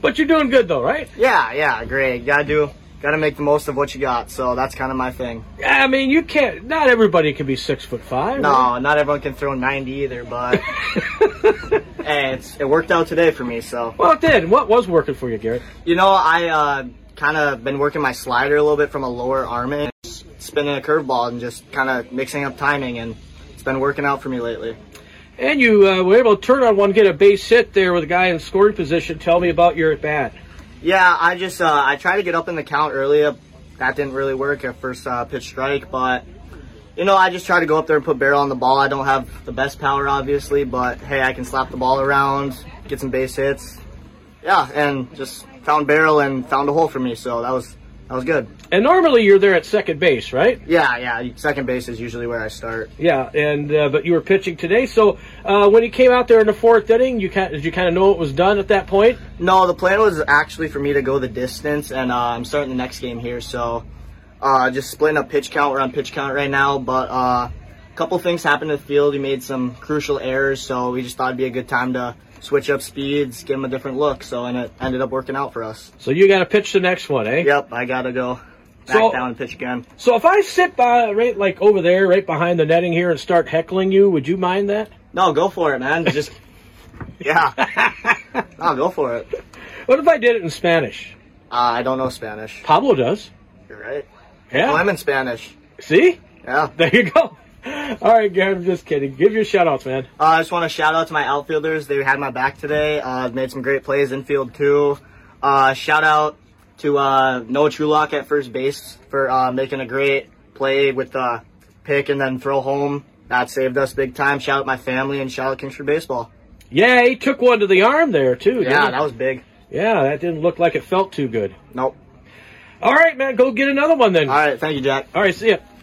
But you're doing good though, right? Yeah, great. Gotta make the most of what you got. So that's kind of my thing. Yeah, I mean, you can't. Not everybody can be 6'5". No, right? not everyone can throw 90 either. But hey, it worked out today for me. So Well, it did. What was working for you, Garrett? you know, I kind of been working my slider a little bit from a lower arm in, spinning a curveball and just kind of mixing up timing, and it's been working out for me lately. And you were able to turn on one, get a base hit there with a guy in scoring position. Tell me about your at bat. Yeah, I tried to get up in the count earlier. That didn't really work at first pitch strike, but you know, I just try to go up there and put barrel on the ball. I don't have the best power, obviously, but hey, I can slap the ball around, get some base hits. Yeah, and just found barrel and found a hole for me, so that was good. And normally you're there at second base, right? Yeah. Second base is usually where I start. Yeah, and but you were pitching today. So when you came out there in the fourth inning, did you kind of know it was done at that point? No, the plan was actually for me to go the distance, and I'm starting the next game here, so just splitting up pitch count. We're on pitch count right now, but a couple things happened in the field. We made some crucial errors, so we just thought it'd be a good time to switch up speeds, give them a different look, and it ended up working out for us. So you got to pitch the next one, eh? Yep, I got to go back down and pitch again. So if I sit right like over there, right behind the netting here, and start heckling you, would you mind that? No, go for it, man. Just, yeah. No, go for it. What if I did it in Spanish? I don't know Spanish. Pablo does. You're right. Yeah. Well, I'm in Spanish. See? Yeah. There you go. All right, Garrett, I'm just kidding. Give your shout-outs, man. I just want to shout out to my outfielders. They had my back today. Made some great plays infield, too. Shout out to Noah Trulock at first base for making a great play with the pick and then throw home. That saved us big time. Shout out my family and shout out Kingsford Baseball. Yeah, he took one to the arm there, too. Yeah, that was big. Yeah, that didn't look like it felt too good. Nope. All right, man, go get another one then. All right, thank you, Jack. All right, see ya.